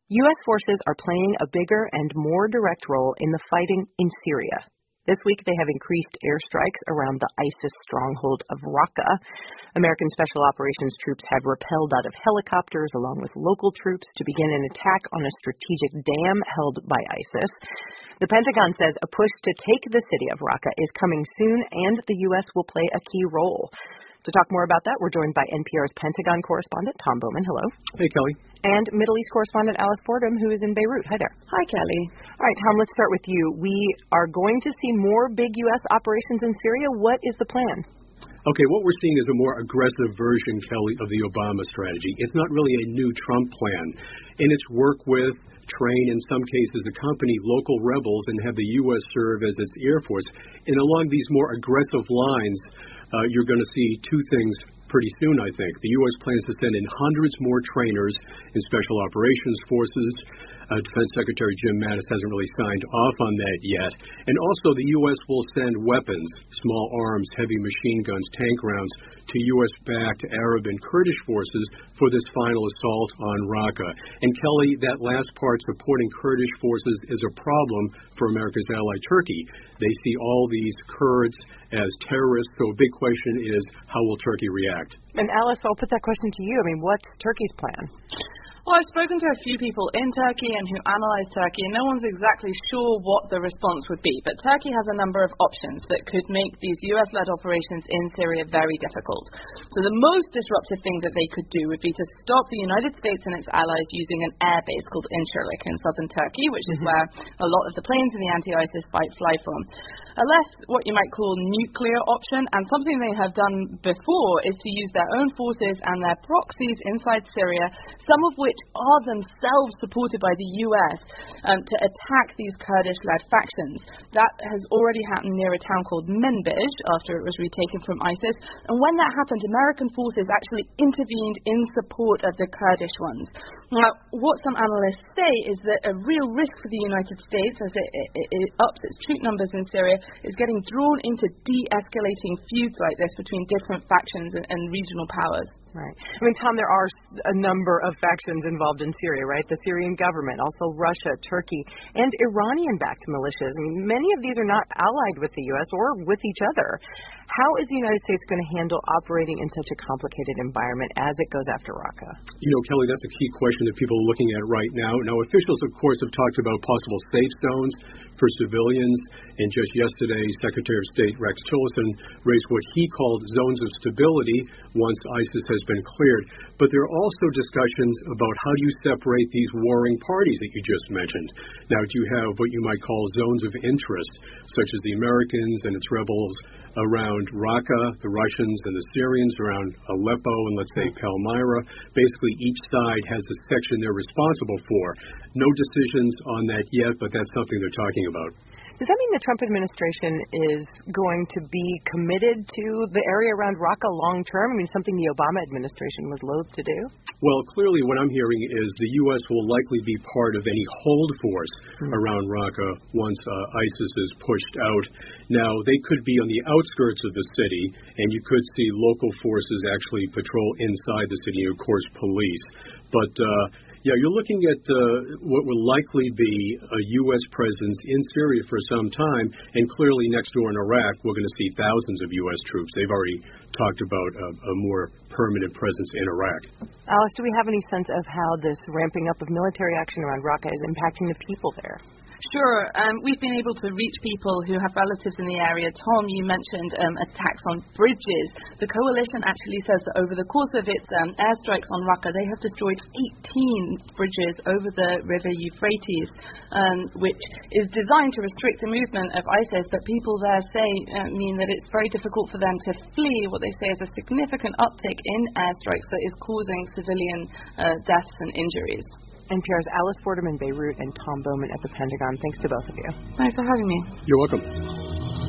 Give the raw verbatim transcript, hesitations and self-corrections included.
U S forces are playing a bigger and more direct role in the fighting in Syria. This week, they have increased airstrikes around the ISIS stronghold of Raqqa. American Special Operations troops have rappelled out of helicopters along with local troops to begin an attack on a strategic dam held by ISIS. The Pentagon says a push to take the city of Raqqa is coming soon, and the U S will play a key role. To talk more about that, we're joined by N P R's Pentagon correspondent, Tom Bowman. Hello. Hey, Kelly. And Middle East correspondent Alice Fordham, who is in Beirut. Hi there. Hi, Kelly. All right, Tom, let's start with you. We are going to see more big U S operations in Syria. What is the plan? Okay, what we're seeing is a more aggressive version, Kelly, of the Obama strategy. It's not really a new Trump plan. In its work with, train, in some cases, accompany local rebels and have the U S serve as its Air Force. And along these more aggressive lines, uh, you're going to see two things pretty soon, I think. The U S plans to send in hundreds more trainers in Special Operations Forces. Uh, Defense Secretary Jim Mattis hasn't really signed off on that yet. And also the U S will send weapons, small arms, heavy machine guns, tank rounds, to U S-backed Arab and Kurdish forces for this final assault on Raqqa. And Kelly, that last part, supporting Kurdish forces, is a problem for America's ally Turkey. They see all these Kurds as terrorists, so a big question is, how will Turkey react? And Alice, I'll put that question to you. I mean, what's Turkey's plan? Well, I've spoken to a few people in Turkey and who analyze Turkey, and no one's exactly sure what the response would be. But Turkey has a number of options that could make these U S-led operations in Syria very difficult. So the most disruptive thing that they could do would be to stop the United States and its allies using an air base called Incirlik in southern Turkey, which is where a lot of the planes in the anti-ISIS fight fly from. A less, what you might call, nuclear option, and something they have done before, is to use their own forces and their proxies inside Syria, some of which are themselves supported by the U S, um, to attack these Kurdish-led factions. That has already happened near a town called Manbij after it was retaken from ISIS, and when that happened, American forces actually intervened in support of the Kurdish ones. Now, what some analysts say is that a real risk for the United States, as it, it, it ups its troop numbers in Syria, is getting drawn into de-escalating feuds like this between different factions and, and regional powers. Right. I mean, Tom, there are a number of factions involved in Syria, right? The Syrian government, also Russia, Turkey, and Iranian-backed militias. I mean, many of these are not allied with the U S or with each other. How is the United States going to handle operating in such a complicated environment as it goes after Raqqa? You know, Kelly, that's a key question that people are looking at right now. Now, officials, of course, have talked about possible safe zones for civilians, and just yesterday, Secretary of State Rex Tillerson raised what he called zones of stability once ISIS has been cleared. But there are also discussions about how do you separate these warring parties that you just mentioned. Now, do you have what you might call zones of interest, such as the Americans and its rebels around Raqqa, the Russians and the Syrians around Aleppo and, let's say, Palmyra? Basically, each side has a section they're responsible for. No decisions on that yet, but that's something they're talking about. Does that mean the Trump administration is going to be committed to the area around Raqqa long term? I mean, something the Obama administration was loath to do? Well, clearly what I'm hearing is the U S will likely be part of any hold force mm-hmm. around Raqqa once uh, ISIS is pushed out. Now, they could be on the outskirts of the city, and you could see local forces actually patrol inside the city, and, of course, police. But uh, Yeah, you're looking at uh, what will likely be a U S presence in Syria for some time, and clearly next door in Iraq, we're going to see thousands of U S troops. They've already talked about a, a more permanent presence in Iraq. Alice, do we have any sense of how this ramping up of military action around Raqqa is impacting the people there? Sure. Um, we've been able to reach people who have relatives in the area. Tom, you mentioned um, attacks on bridges. The coalition actually says that over the course of its um, airstrikes on Raqqa, they have destroyed eighteen bridges over the river Euphrates, um, which is designed to restrict the movement of ISIS, but people there say uh, mean that it's very difficult for them to flee. What they say is a significant uptick in airstrikes that is causing civilian uh, deaths and injuries. N P R's Alice Fordham in Beirut and Tom Bowman at the Pentagon. Thanks to both of you. Thanks for having me. You're welcome.